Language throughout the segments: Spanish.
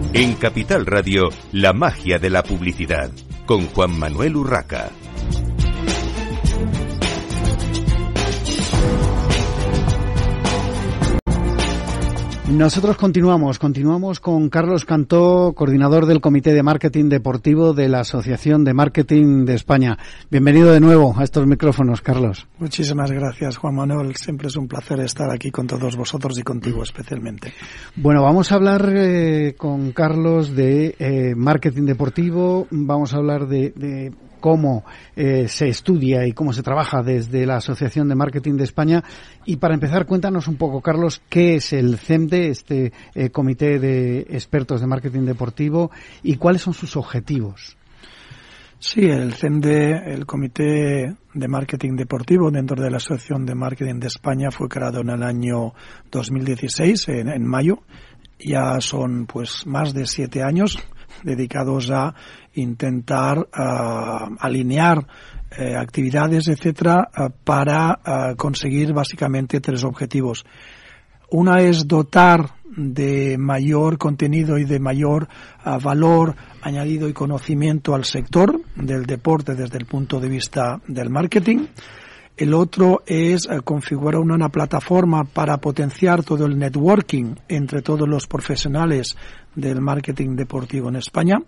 En Capital Radio, la magia de la publicidad, con Juan Manuel Urraca. Nosotros continuamos con Carlos Cantó, coordinador del Comité de Marketing Deportivo de la Asociación de Marketing de España. Bienvenido de nuevo a estos micrófonos, Carlos. Muchísimas gracias, Juan Manuel. Siempre es un placer estar aquí con todos vosotros y contigo especialmente. Bueno, vamos a hablar con Carlos de marketing deportivo, vamos a hablar de cómo se estudia y cómo se trabaja desde la Asociación de Marketing de España. Y para empezar, cuéntanos un poco, Carlos, qué es el CEMDE, este Comité de Expertos de Marketing Deportivo, y cuáles son sus objetivos. Sí, el CEMDE, el Comité de Marketing Deportivo dentro de la Asociación de Marketing de España, fue creado en el año 2016, en mayo. Ya son pues más de 7 años dedicados a intentar alinear actividades, etcétera, para conseguir básicamente 3 objetivos. Una es dotar de mayor contenido y de mayor valor añadido y conocimiento al sector del deporte desde el punto de vista del marketing. El otro es configurar una plataforma para potenciar todo el networking entre todos los profesionales del marketing deportivo en España.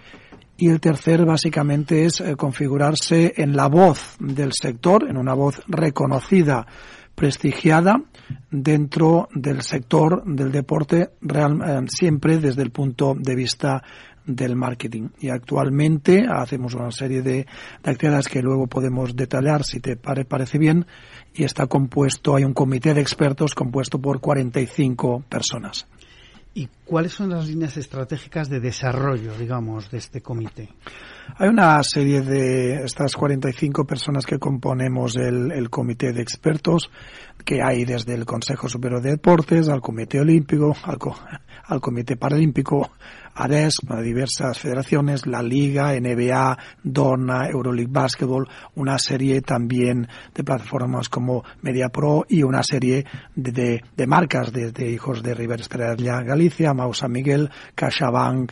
Y el tercer, básicamente, es configurarse en la voz del sector, en una voz reconocida, prestigiada, dentro del sector del deporte, siempre desde el punto de vista del marketing. Y actualmente hacemos una serie de actividades que luego podemos detallar si te parece bien, y está compuesto, hay un comité de expertos compuesto por 45 personas. ¿Y cuáles son las líneas estratégicas de desarrollo, digamos, de este comité? Hay una serie de estas 45 personas que componemos el comité de expertos, que hay desde el Consejo Superior de Deportes, al Comité Olímpico, al Comité Paralímpico, ADES, diversas federaciones, la Liga, NBA, Dorna, Euroleague Basketball, una serie también de plataformas como MediaPro y una serie de marcas desde Hijos de River Estrella Galicia, Mau San Miguel, CaixaBank,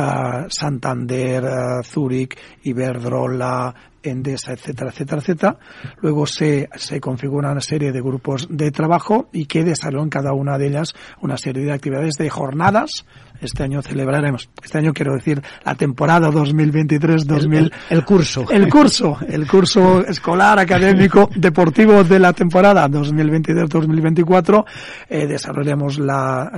Santander, Zurich, Iberdrola, Endesa, etcétera, etcétera, etcétera. Luego se configura una serie de grupos de trabajo y que desarrollan cada una de ellas una serie de actividades de jornadas. Este año celebraremos, quiero decir, la temporada 2023-2000. El curso. El curso escolar, académico, deportivo de la temporada 2023-2024. Desarrollamos la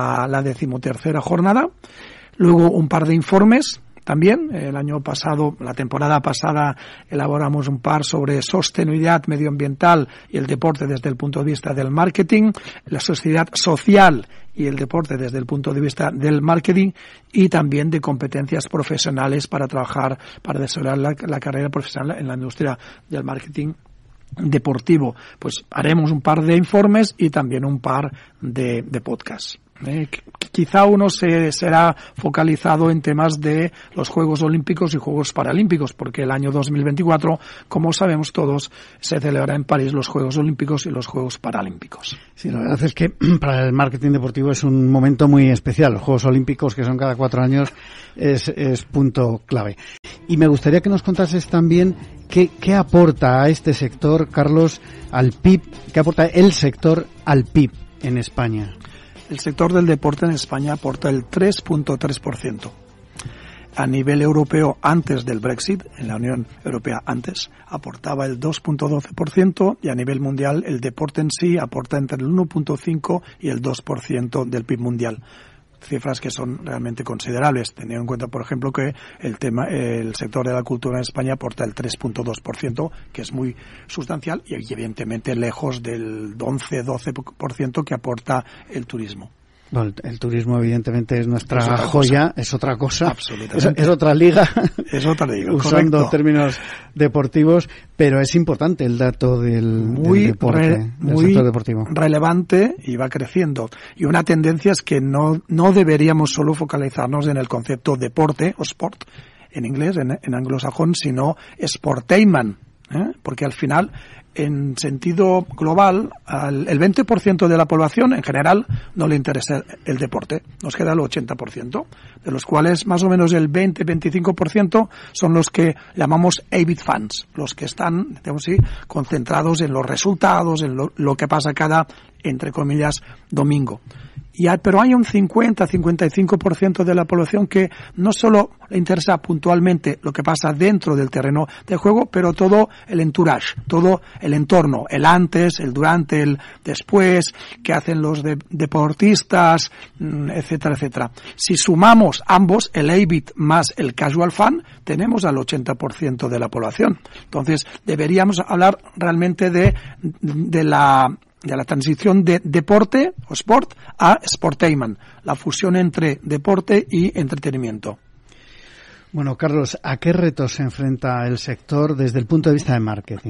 13ª jornada. Luego un par de informes también. El año pasado, la temporada pasada, elaboramos un par sobre sostenibilidad medioambiental y el deporte desde el punto de vista del marketing, la sociedad social y el deporte desde el punto de vista del marketing, y también de competencias profesionales para trabajar, para desarrollar la carrera profesional en la industria del marketing deportivo. Pues haremos un par de informes y también un par de podcasts. Quizá uno será focalizado en temas de los Juegos Olímpicos y Juegos Paralímpicos, porque el año 2024, como sabemos todos, se celebra en París los Juegos Olímpicos y los Juegos Paralímpicos. Sí, la verdad es que para el marketing deportivo es un momento muy especial. Los Juegos Olímpicos, que son cada 4 años, es punto clave. Y me gustaría que nos contases también qué aporta a este sector, Carlos, al PIB, qué aporta el sector al PIB en España. El sector del deporte en España aporta el 3.3%. A nivel europeo, antes del Brexit, en la Unión Europea antes, aportaba el 2.12%, y a nivel mundial el deporte en sí aporta entre el 1.5% y el 2% del PIB mundial. Cifras que son realmente considerables, teniendo en cuenta, por ejemplo, que el sector de la cultura en España aporta el 3.2%, que es muy sustancial, y evidentemente lejos del 11-12% que aporta el turismo. Bueno, el turismo evidentemente es nuestra joya, es otra cosa, absolutamente. Es otra liga, usando correcto. términos deportivos, pero es importante el dato del deporte, del sector deportivo. Relevante, y va creciendo. Y una tendencia es que no deberíamos solo focalizarnos en el concepto deporte o sport, en inglés, en anglosajón, sino sportainment, Porque al final, en sentido global, el 20% de la población en general no le interesa el deporte. Nos queda el 80%, de los cuales más o menos el 20-25% son los que llamamos avid fans, los que están, digamos así, concentrados en los resultados, en lo que pasa cada, entre comillas, domingo. Pero hay un 50-55% de la población que no solo le interesa puntualmente lo que pasa dentro del terreno de juego, pero todo el entourage, todo el entorno, el antes, el durante, el después, qué hacen los deportistas, etcétera, etcétera. Si sumamos ambos, el avid más el casual fan, tenemos al 80% de la población. Entonces, deberíamos hablar realmente de la transición de deporte o sport a sportainment, la fusión entre deporte y entretenimiento. Bueno, Carlos, ¿a qué retos se enfrenta el sector desde el punto de vista de marketing?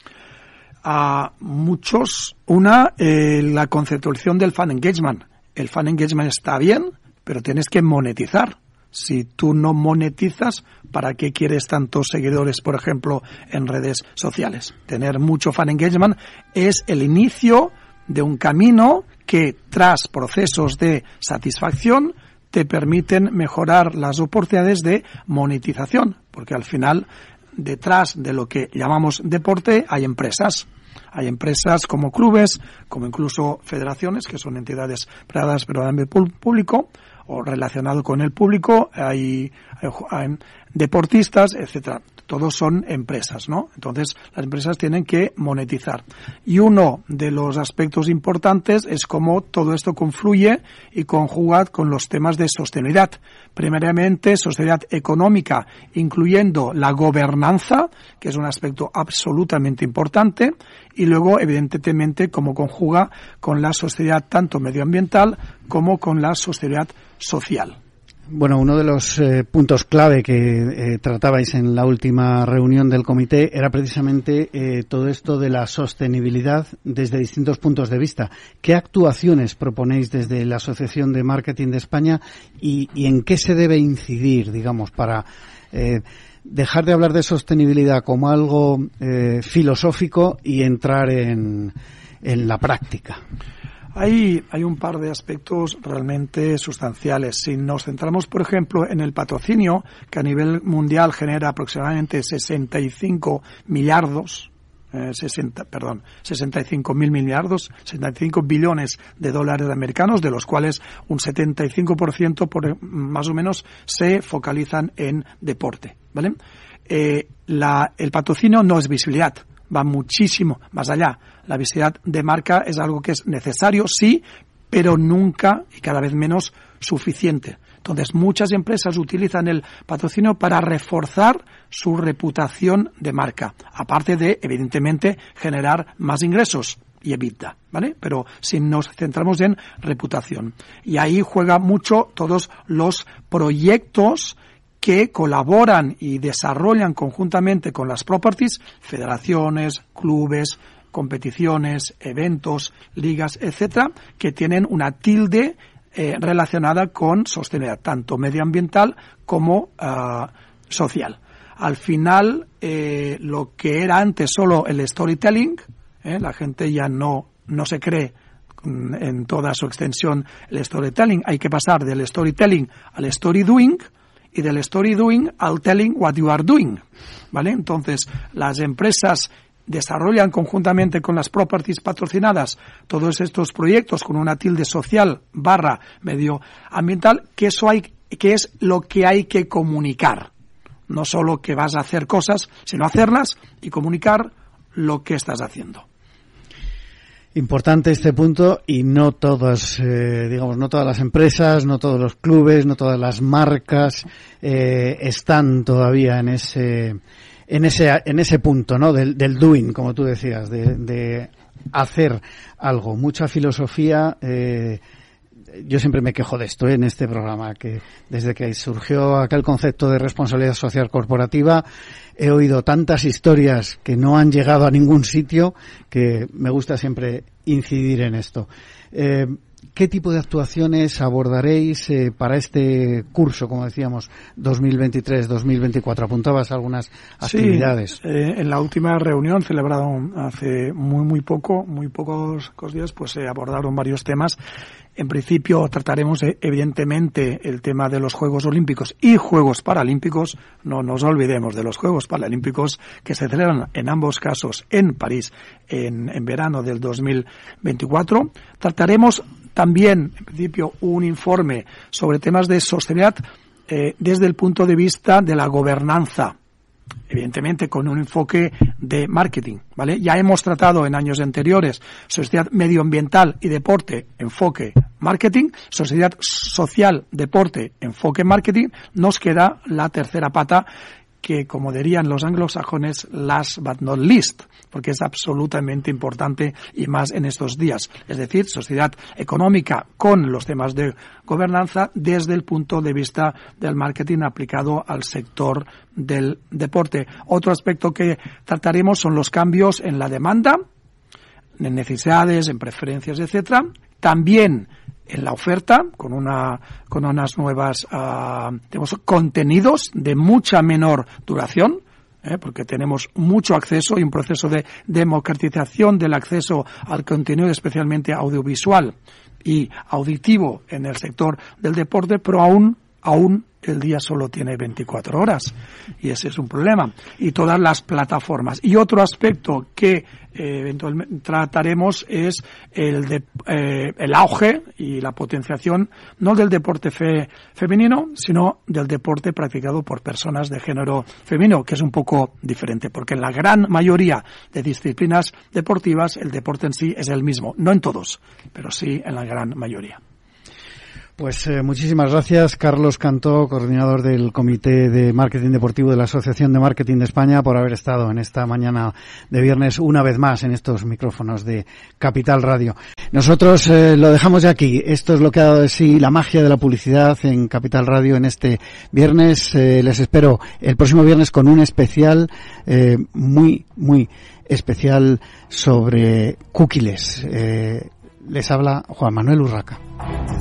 A muchos. La conceptualización del fan engagement. El fan engagement está bien, pero tienes que monetizar. Si tú no monetizas, ¿para qué quieres tantos seguidores, por ejemplo, en redes sociales? Tener mucho fan engagement es el inicio de un camino que, tras procesos de satisfacción, te permiten mejorar las oportunidades de monetización, porque al final, detrás de lo que llamamos deporte, hay empresas. Hay empresas como clubes, como incluso federaciones, que son entidades privadas pero de ámbito público, o relacionado con el público, hay deportistas, etcétera. Todos son empresas, ¿no? Entonces, las empresas tienen que monetizar. Y uno de los aspectos importantes es cómo todo esto confluye y conjuga con los temas de sostenibilidad. Primeramente, sostenibilidad económica, incluyendo la gobernanza, que es un aspecto absolutamente importante, y luego, evidentemente, cómo conjuga con la sostenibilidad tanto medioambiental como con la sostenibilidad social. Bueno, uno de los puntos clave que tratabais en la última reunión del comité era precisamente todo esto de la sostenibilidad desde distintos puntos de vista. ¿Qué actuaciones proponéis desde la Asociación de Marketing de España y en qué se debe incidir, digamos, para dejar de hablar de sostenibilidad como algo filosófico y entrar en la práctica? Hay un par de aspectos realmente sustanciales. Si nos centramos, por ejemplo, en el patrocinio, que a nivel mundial genera aproximadamente 65 billones de dólares americanos, de los cuales un 75% más o menos se focalizan en deporte, ¿vale? El patrocinio no es visibilidad, va muchísimo más allá. La visibilidad de marca es algo que es necesario, sí, pero nunca y cada vez menos suficiente. Entonces, muchas empresas utilizan el patrocinio para reforzar su reputación de marca, aparte de, evidentemente, generar más ingresos y EBITDA, ¿vale? Pero si nos centramos en reputación. Y ahí juega mucho todos los proyectos que colaboran y desarrollan conjuntamente con las properties, federaciones, clubes, competiciones, eventos, ligas, etcétera, que tienen una tilde relacionada con sostenibilidad, tanto medioambiental como social. Al final, lo que era antes solo el storytelling, la gente ya no se cree en toda su extensión el storytelling. Hay que pasar del storytelling al story doing, y del story doing al telling what you are doing, ¿vale? Entonces, las empresas desarrollan conjuntamente con las properties patrocinadas todos estos proyectos con una tilde social / medioambiental, que es lo que hay que comunicar. No solo que vas a hacer cosas, sino hacerlas y comunicar lo que estás haciendo. Importante este punto, y no todas, no todas las empresas, no todos los clubes, no todas las marcas están todavía en ese punto, ¿no? Del doing, como tú decías, de hacer algo. Mucha filosofía. Yo siempre me quejo de esto en este programa, que desde que surgió aquel concepto de responsabilidad social corporativa he oído tantas historias que no han llegado a ningún sitio que me gusta siempre incidir en esto. ¿qué tipo de actuaciones abordaréis para este curso, como decíamos, 2023-2024? Apuntabas algunas actividades. Sí, en la última reunión celebrada hace muy pocos días, pues se abordaron varios temas. En principio trataremos evidentemente el tema de los Juegos Olímpicos y Juegos Paralímpicos. No nos olvidemos de los Juegos Paralímpicos que se celebran en ambos casos en París en verano del 2024. Trataremos también, en principio, un informe sobre temas de sostenibilidad desde el punto de vista de la gobernanza, evidentemente con un enfoque de marketing, ¿vale? Ya hemos tratado en años anteriores sociedad medioambiental y deporte, enfoque marketing, sociedad social, deporte, enfoque marketing. Nos queda la tercera pata, que, como dirían los anglosajones, last but not least, porque es absolutamente importante y más en estos días. Es decir, sociedad económica con los temas de gobernanza desde el punto de vista del marketing aplicado al sector del deporte. Otro aspecto que trataremos son los cambios en la demanda, en necesidades, en preferencias, etcétera. También en la oferta, con unas nuevas tenemos contenidos de mucha menor duración, porque tenemos mucho acceso y un proceso de democratización del acceso al contenido, especialmente audiovisual y auditivo en el sector del deporte, pero aún el día solo tiene 24 horas y ese es un problema. Y todas las plataformas. Y otro aspecto que eventualmente trataremos es el auge y la potenciación no del deporte femenino, sino del deporte practicado por personas de género femenino, que es un poco diferente, porque en la gran mayoría de disciplinas deportivas el deporte en sí es el mismo, no en todos, pero sí en la gran mayoría. Pues muchísimas gracias, Carlos Cantó, coordinador del Comité de Marketing Deportivo de la Asociación de Marketing de España, por haber estado en esta mañana de viernes una vez más en estos micrófonos de Capital Radio. Nosotros lo dejamos ya aquí. Esto es lo que ha dado de sí la magia de la publicidad en Capital Radio en este viernes. Les espero el próximo viernes con un especial muy especial sobre cookies. Les habla Juan Manuel Urraca.